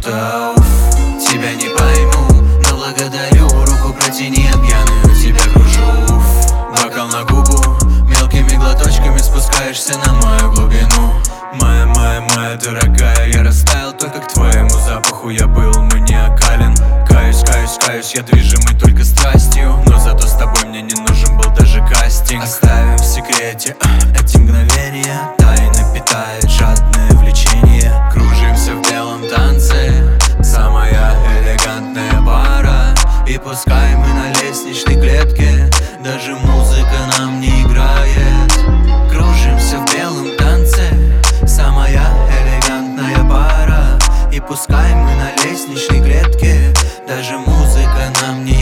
просто уф. Тебя не пойму, но благодарю. Руку протяни, я пьяный у тебя кружу. Уф. Бокал на губу, мелкими глоточками спускаешься на мою глубину. Моя дорогая, я растаял только к твоему запаху. Я был маниакален. Каюсь, я движимый только страстью. Но зато с тобой мне не нужен был даже кастинг. Оставим в секрете эти мгновения. Тайны питает жадное влечение. Кружимся в белом танце, самая элегантная пара. И пускай мы на лестничной клетке, даже музыка нам не играет. Кружимся в белом танце, самая элегантная пара. И пускай мы на лестничной клетке, даже музыка нам не